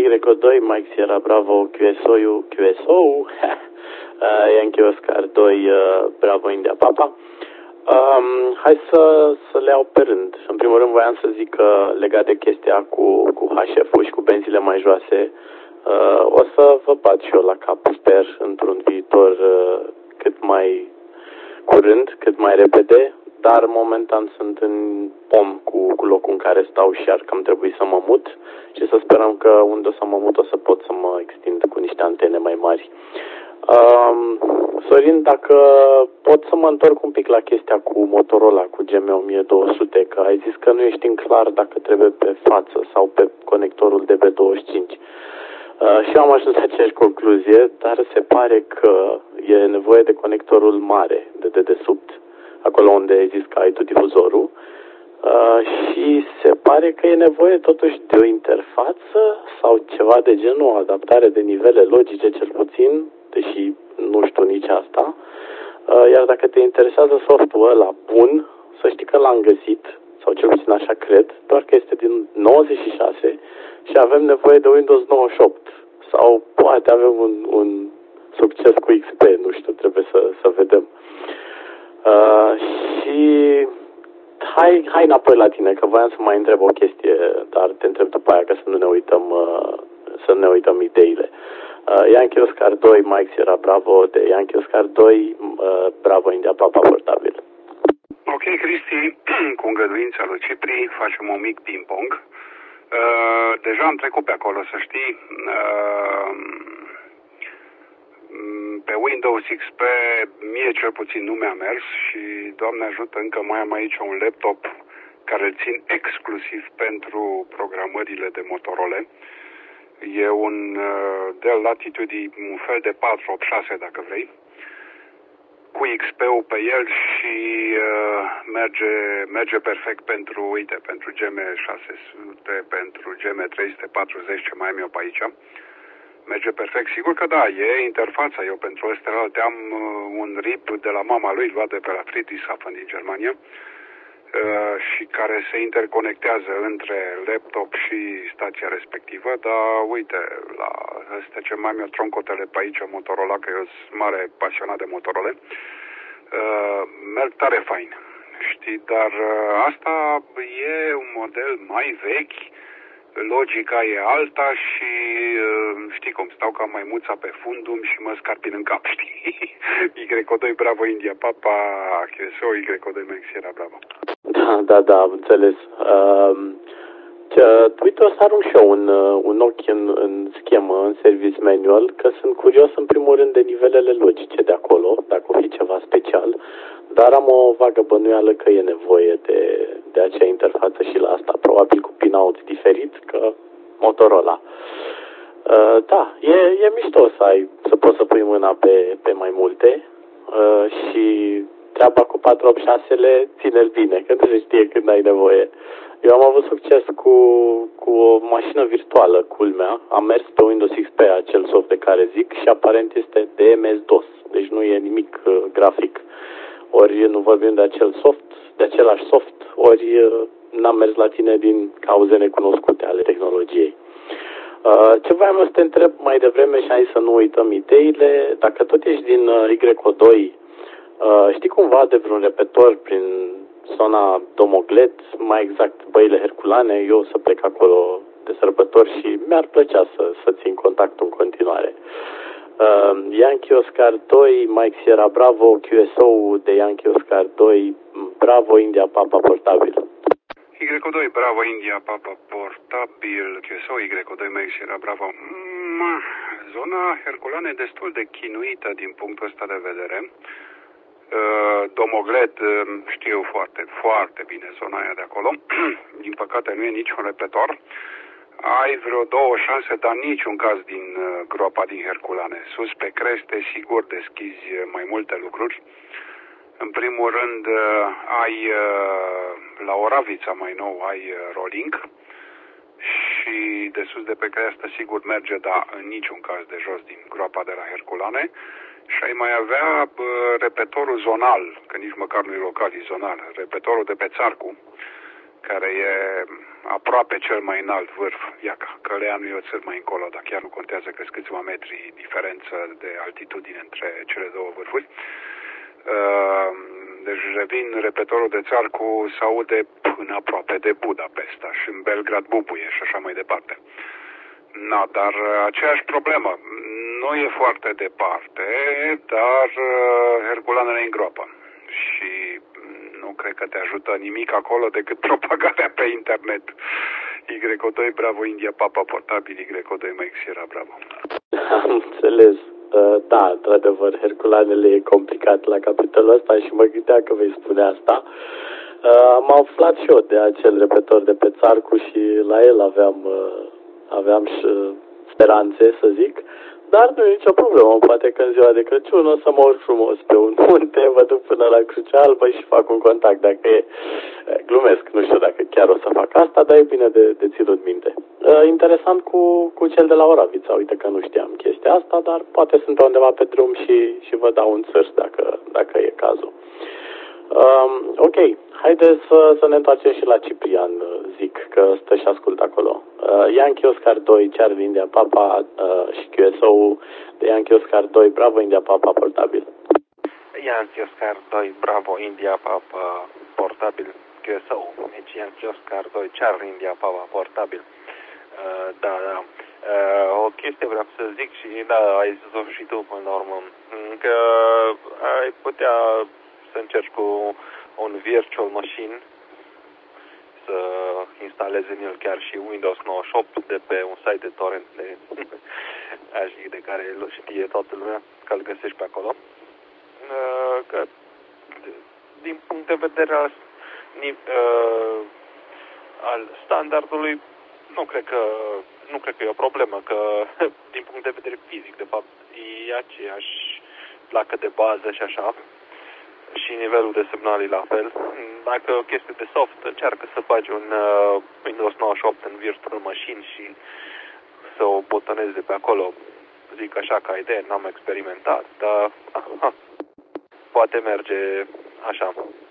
Y2, Mike Sierra Bravo, QSO, Yankee Oscar 2, Bravo India Papa. Hai să le iau pe rând. În primul rând voiam să zic că legat de chestia cu HF-ul și cu benzile mai joase, o să vă bat și eu la cap, sper, într-un viitor cât mai curând, cât mai repede, dar momentan sunt în pom cu locul în care stau și ar cam trebui să mă mut și să sperăm că unde o să mă mut o să pot să mă extind cu niște antene mai mari. Sorin, dacă pot să mă întorc un pic la chestia cu Motorola, cu GM1200, că ai zis că nu ești în clar dacă trebuie pe față sau pe conectorul DB25. Și eu am ajuns la aceeași concluzie, dar se pare că e nevoie de conectorul mare de dedesubt, acolo unde ai zis că ai tu difuzorul, și se pare că e nevoie totuși de o interfață sau ceva de genul, o adaptare de nivele logice cel puțin, deși nu știu nici asta. Iar dacă te interesează softul ăla bun, să știi că l-am găsit, sau cel puțin așa cred, doar că este din 96 și avem nevoie de Windows 98. Sau poate avem un succes cu XP, nu știu, trebuie să vedem. Și hai înapoi la tine, că voiam să mai întreb o chestie, dar te întreb după aia, ca să nu ne uităm ideile. Yankee Oscar 2, Mike Sierra Bravo, de Yankee Oscar 2, Bravo India Papa portabil. Ok, Cristi, cu îngăduința lui Cipri, facem un mic ping-pong. Deja am trecut pe acolo, să știi. Pe Windows XP mie cel puțin nu mi-a mers și, Doamne ajută, încă mai am aici un laptop care îl țin exclusiv pentru programările de Motorola. E un Dell Latitude, un fel de 486 dacă vrei, cu XP-ul pe el și merge perfect pentru, uite, pentru GM600, pentru GM340, ce mai am eu pe aici. Merge perfect, sigur că da, e interfața. Eu pentru astea am un RIP de la mama lui, luat de pe la Friedrichshafen din Germania, și care se interconectează între laptop și stația respectivă, dar uite, la astea ce mai am eu troncotele pe aici, Motorola, că eu sunt mare pasionat de Motorola, merg tare fain, știi, dar asta e un model mai vechi, logica e alta și știi cum, stau ca maimuța pe fundum și mă scarpin în cap, știi? Y2 Bravo India Papa, QSO, Y2 Mike Sierra Bravo. Da, am înțeles. Uite, o să arunc și eu un ochi în schemă, în service manual, că sunt curios în primul rând de nivelele logice de acolo, dacă o fi ceva special, dar am o vagă bănuială că e nevoie de acea interfață și la asta, probabil cu pin-out diferit, că Motorola. Da, e mișto să poți să pui mâna pe mai multe și treaba cu 486-le ține-l bine, că nu se știe când ai nevoie. Eu am avut succes cu o mașină virtuală, culmea. Am mers pe Windows XP, acel soft de care zic, și aparent este de MS-DOS. Deci nu e nimic grafic. Ori nu vorbim de același soft, ori n-am mers la tine din cauze necunoscute ale tehnologiei. Ce voiam să te întreb mai devreme și hai să nu uităm ideile, dacă tot ești din Y2, știi cumva de vreun repetor prin zona Domoglet, mai exact Băile Herculane? Eu o să plec acolo de sărbători și mi-ar plăcea să țin contactul în continuare. Yankee Oscar 2, Mike Sierra Bravo, QSO de Yankee Oscar 2, Bravo India Papa portabil. Y2 Bravo India Papa portabil, QSO, Y2 Mike Sierra Bravo. Zona Herculane e destul de chinuită din punctul ăsta de vedere. Domoglet știu foarte, foarte bine zona aia de acolo. Din păcate nu e niciun repetor. Ai vreo 2 șanse, dar niciun caz din groapa din Herculane. Sus pe creste, sigur, deschizi mai multe lucruri. În primul rând, ai la Oravița mai nou, ai rolling și de sus de pe creastă sigur merge, dar în niciun caz de jos din groapa de la Herculane. Și ai mai avea repetorul zonal, că nici măcar nu e local, e zonal, repetorul de pe Țarcu, care e aproape cel mai înalt vârf. Iaca, Căleanu e o țăr mai încolo, dar chiar nu contează că sunt câțiva metri diferență de altitudine între cele două vârfuri. Deci revin, repetorul de Țarcu se aude până aproape de Budapesta și în Belgrad bubuie și așa mai departe. Na, dar aceeași problemă. Nu e foarte departe, dar Herculanele îngropă. Și nu cred că te ajută nimic acolo decât propagarea pe internet. Y2 Bravo India Papa portabil, Y2 Mike Sierra Bravo. Am înțeles. Da, într-adevăr, Herculanele e complicat la capitolul ăsta și mă gândeam că vei spune asta. Am aflat și eu de acel repetor de pe Țarcu și la el aveam și speranțe, să zic, dar nu e nicio problemă. Poate că în ziua de Crăciun o să mă urc frumos pe un munte, mă duc până la Crucea Albă și fac un contact. Dacă e, glumesc, nu știu dacă chiar o să fac asta, dar e bine de ținut minte. Interesant cu cel de la Oravița, uite că nu știam chestia asta, dar poate sunt pe undeva pe drum și vă dau un sărs dacă e cazul. Ok, haideți să ne întoarcem și la Ciprian, zic că stă și ascult acolo. Yankee Oscar 2, Charlie India Papa și QSO de Yankee Oscar 2, Bravo India Papa portabil. Yankee Oscar 2, Bravo India Papa portabil QSO. Deci Yankee Oscar 2, Charlie India Papa portabil. Da. O chestie vreau să zic și da, ai zis-o și tu până la urmă, că ai putea să încerci cu un virtual machine să instalezi în el chiar și Windows 98 de pe un site de torrent de care îl știe toată lumea, că îl găsești pe acolo. Că din punct de vedere al standardului nu cred că e o problemă, că din punct de vedere fizic, de fapt, e aceeași placă de bază și așa, și nivelul de semnal e la fel. Dacă o chestie de soft, încearcă să bagi un Windows 98 în virtual machine și să o butonezi de pe acolo. Zic așa ca idee, n-am experimentat, dar poate merge așa.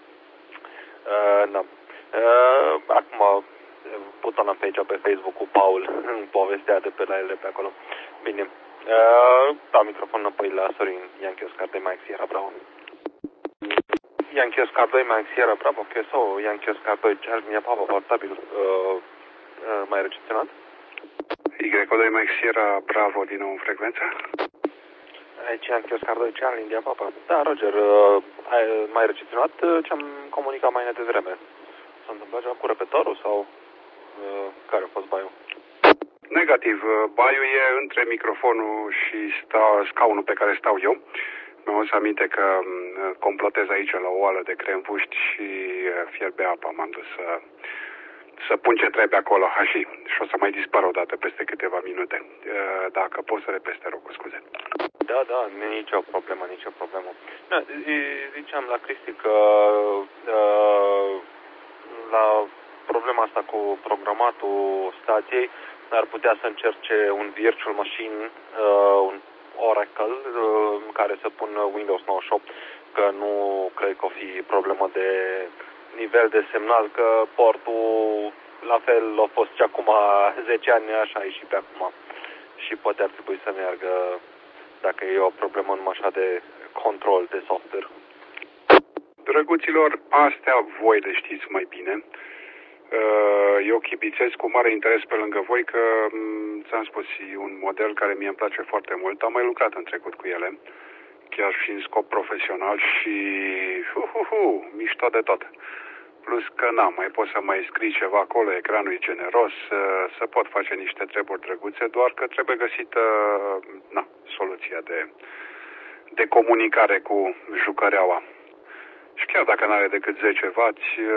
Da. Acum butonam pe aici pe Facebook cu Paul în povestea de pe la ele pe acolo. Bine. Da, microfonul înapoi la Sorin Yankee Oscar 2 Mike Sierra Bravo. Yankee Oscar 2 Mike Sierra Bravo QSO, Yankee Oscar 2 Charlie Papa portabil mai recepționat? Y2 Mike Sierra Bravo din nou în frecvență. Aici Yankee Oscar 2 Charlie India Papa. Da, Roger, ai mai recepționat ce-am comunicat mai devreme? S-a întâmplat ceva cu repetorul sau care a fost baiul? Negativ, baiul e între microfonul și scaunul pe care stau eu. Mi-am adus aminte că complotez aici la o oală de cremvuști și fierbe apa. M-am dus să pun ce trebuie acolo, așa, și o să mai dispară odată peste câteva minute. Dacă poți să repezi, te rog, scuze. Da, nicio problemă. Da, ziceam la Cristi că la problema asta cu programatul stației ar putea să încerce un virtual machine, un Oracle, care să pună Windows 98, că nu cred că o fi problemă de nivel de semnal, că portul la fel a fost și acum 10 ani, așa e și pe acum. Și poate ar trebui să meargă dacă e o problemă numai așa de control de software. Drăguților, astea voi le știți mai bine. Eu chibițez cu mare interes pe lângă voi că, ți-am spus, e un model care mie îmi place foarte mult. Am mai lucrat în trecut cu ele, chiar și în scop profesional și mișto de tot. Plus că mai poți să mai scrii ceva acolo, ecranul e generos, să pot face niște treburi drăguțe, doar că trebuie găsită soluția de comunicare cu jucăreaua. Și chiar dacă n-are decât 10W,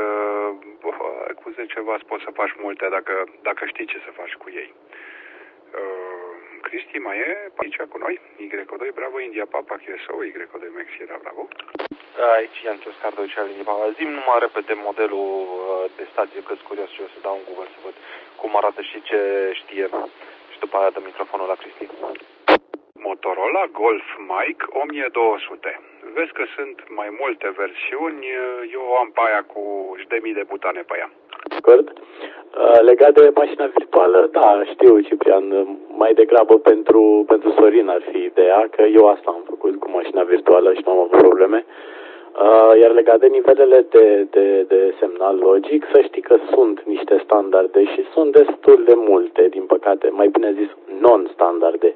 cu 10W poți să faci multe dacă știi ce să faci cu ei. Cristi mai e aici cu noi? Y2 Bravo India Papa QSO, Y2 Mike Sierra Bravo. Aici Yankee Oscar 2 Charlie Papa. Zi-mi numai repede modelul de stație, că-s curios și eu să dau un Google să văd cum arată și ce știe. Și după aia dă microfonul la Cristi. Motorola Golf Mic 1200. Vezi că sunt mai multe versiuni, eu am pe aia cu 10.000 de butane pe ea. acord. Legat de mașina virtuală, da, știu, Ciprian, mai degrabă pentru Sorin ar fi ideea, că eu asta am făcut cu mașina virtuală și nu am avut probleme. Iar legat de nivelele de semnal logic, să știi că sunt niște standarde și sunt destul de multe, din păcate, mai bine zis, non-standarde.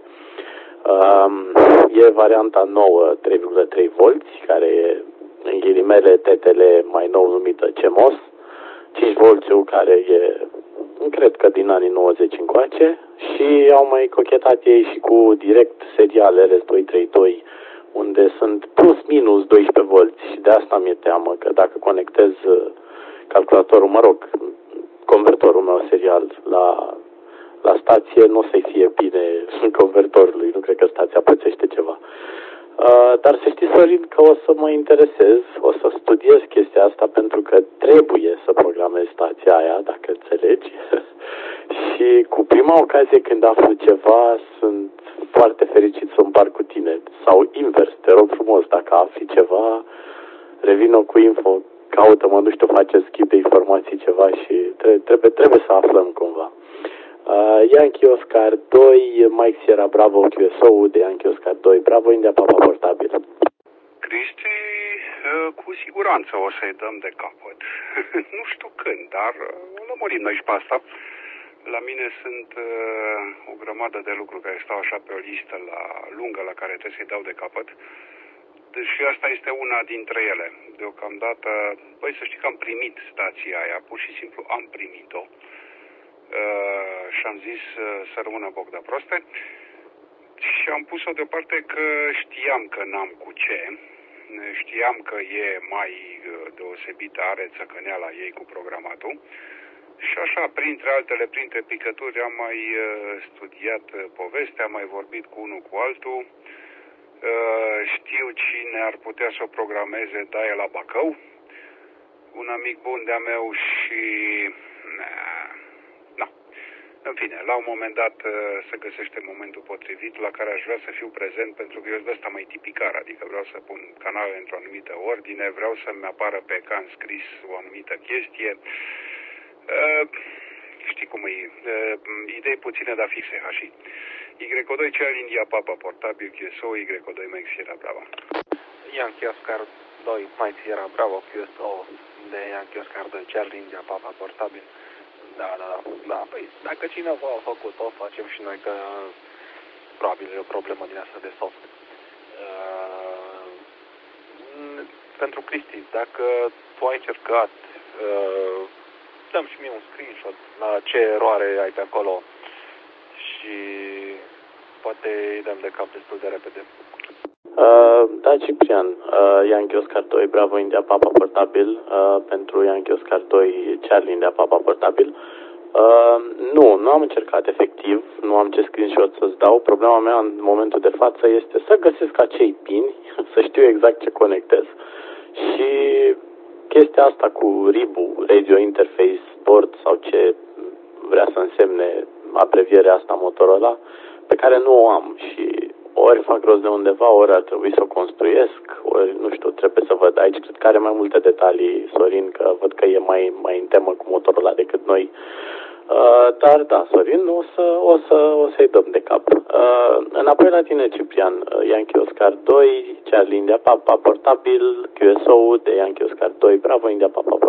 E varianta nouă 3,3 volți, care e, în ghilimele, TTL, mai nou numită CMOS, 5 volțiu, care e, cred că din anii 90 încoace, și au mai cochetat ei și cu direct serial RS232, unde sunt plus minus 12 volți, și de asta mi-e teamă că dacă conectez calculatorul, mă rog, convertorul meu serial la stație, nu o să-i fie bine convertorului, nu cred că stația pățește ceva. Dar să știi, Sorin, că o să mă interesez, o să studiez chestia asta, pentru că trebuie să programez stația aia, dacă înțelegi. Și cu prima ocazie când aflu ceva, sunt foarte fericit să împart cu tine. Sau invers, te rog frumos, dacă afli ceva, revină cu info, caută-mă, nu știu, face schimb de informații, ceva, și trebuie să aflăm cumva. Yankee Oscar 2, Mike Sierra Bravo, QSO de Yankee Oscar 2, Bravo India Papa portabil. Cristi, cu siguranță o să-i dăm de capăt. Nu știu când, dar o lămurim noi și pe asta. La mine sunt o grămadă de lucruri care stau așa pe o listă lungă la care trebuie să-i dau de capăt. Și asta este una dintre ele. Deocamdată, băi, să știi că am primit stația aia, pur și simplu am primit-o. Și am zis să rămână Bogda proste. Și am pus-o deoparte că știam că n-am cu ce. Știam că e mai deosebită, are țăcăneala ei cu programatul. Și așa, printre altele, printre picături, am mai studiat povestea, am mai vorbit cu unul cu altul. Știu cine ar putea să o programeze, da, e la Bacău. Un amic bun de-a meu și... În fine, la un moment dat se găsește momentul potrivit la care aș vrea să fiu prezent, pentru că eu sunt ăsta mai tipicar, adică vreau să pun canalele într-o anumită ordine, vreau să-mi apară pe ecran scris o anumită chestie. Știi cum e, idei puține, dar fixe, hași. Y2 Charlie India Papa portabil, QSO, Y2 Mike Sierra Bravo. Yankee Oscar 2, Mike Sierra Bravo, QSO de Yankee Oscar 2 Charlie India Papa portabil. Da, păi dacă cineva a făcut-o, facem și noi, că probabil e o problemă din asta de soft. Pentru Cristi, dacă tu ai încercat, dăm și mie un screenshot la ce eroare ai pe acolo și poate îi dăm de cap destul de repede. Da, Ciprian, Yankee Oscar 2, Bravo India Papa portabil, pentru Yankee Oscar 2, Charlie India Papa portabil. Nu am încercat efectiv, nu am ce screenshot să-ți dau. Problema mea în momentul de față este să găsesc acei pini, să știu exact ce conectez. Și chestia asta cu RIB-ul, Radio Interface Board, sau ce vrea să însemne abrevierea asta Motorola, pe care nu o am, și ori fac rost de undeva, ori ar trebui să o construiesc, ori, nu știu, trebuie să văd. Aici cred că are mai multe detalii, Sorin, că văd că e mai în temă cu Motorola decât noi. Dar da, Sorin, o să-i dăm de cap. Înapoi la tine, Ciprian, Yankee Oscar 2, Charlie India Papa portabil, QSO de Yankee Oscar 2, Bravo India Papa